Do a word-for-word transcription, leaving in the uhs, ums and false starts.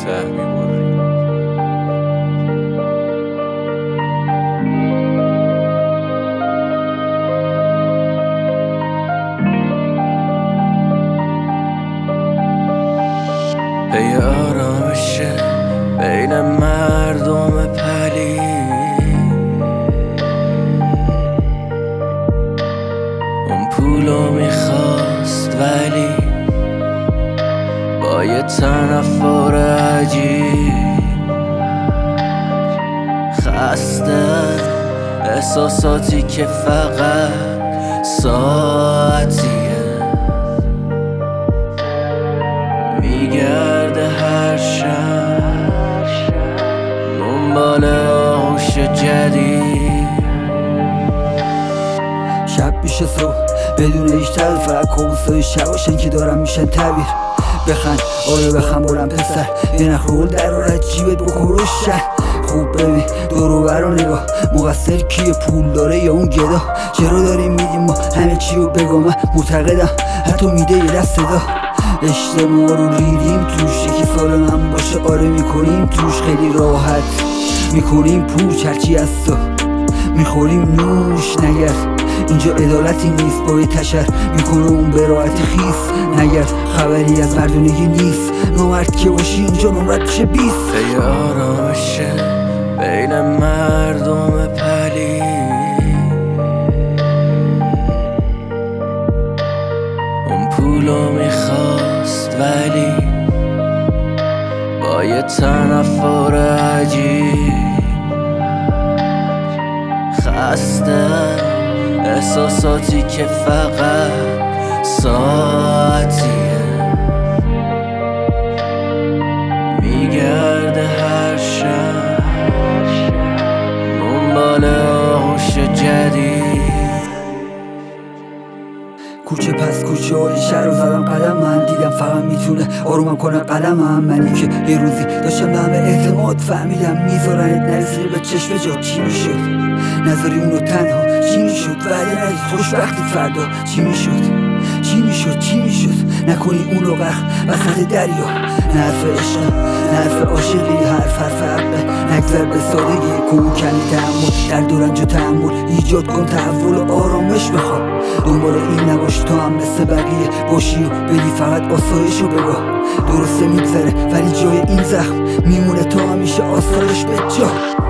ته میبری. پی آرامشه بین مردم پلی، اون پولو میخواست ولی با یه تنفر عجیب خسته احساساتی که فقط ساعتیه میگرده هر شب دنبال آغوش جدید. شب میشه صبح بدون هیچ تفکر، اوستای شباشن که دارم میشن تعبیر. بخند آره بخند بلند پسر، یه نخل در رو رد جیبت بکن روشن. خوب ببین دورو برو نگاه، مقصر کیه پول داره یا اون گدا؟ چرا داریم میدیم ما همه چی رو بگم؟ من معتقدم حتی میده یه دست صدا. اجتماع رو ریدیم توش، یکی سال من باشه آره میکنیم توش. خیلی راحت میکنیم پوچ هرچی از تو میخوریم نوش. نگرد اینجا عدالتی نیست، با یه تشر میکنه اون به راحتی خیس. نگرد خبری از مردونگی نیست، نامرد که باشی اینجا نمرد میشه بیست. پی آرامشه بین مردم پلی، اون پولو میخواست ولی با یه تنفر عجیب خسته احساساتی که فقط ساعتیه میگرده هر شب دنبال آغوش جدید. کوچه پس کوچه های شهر رو زدم قدم، من دیدم فقط میتونه آرومم کنه قلمم. منی که یه روزی داشتم به همه اعتماد، فهمیدم میذارنت نرسیده به چشم جا. چی میشد نذاری اونو تنها؟ چی میشد وعده ندید خوشبختی فردا؟ چی میشد چی میشد چی میشد نکنی اونو غرق وسط دریا؟ نه حرف عشقم نه حرف عاشقی، حرف حرف حقه. نگذر به سادگی کن کمی تحمل، در دورنج و تحمل ایجاد کن تحول و آرامش بخواه. دنبال این نباش تو هم مثل بقیه باشی و بدی فقط آسایش رو بگاه. درسته میگذره ولی جای این زخم میمونه تا همیشه آسایش به جا.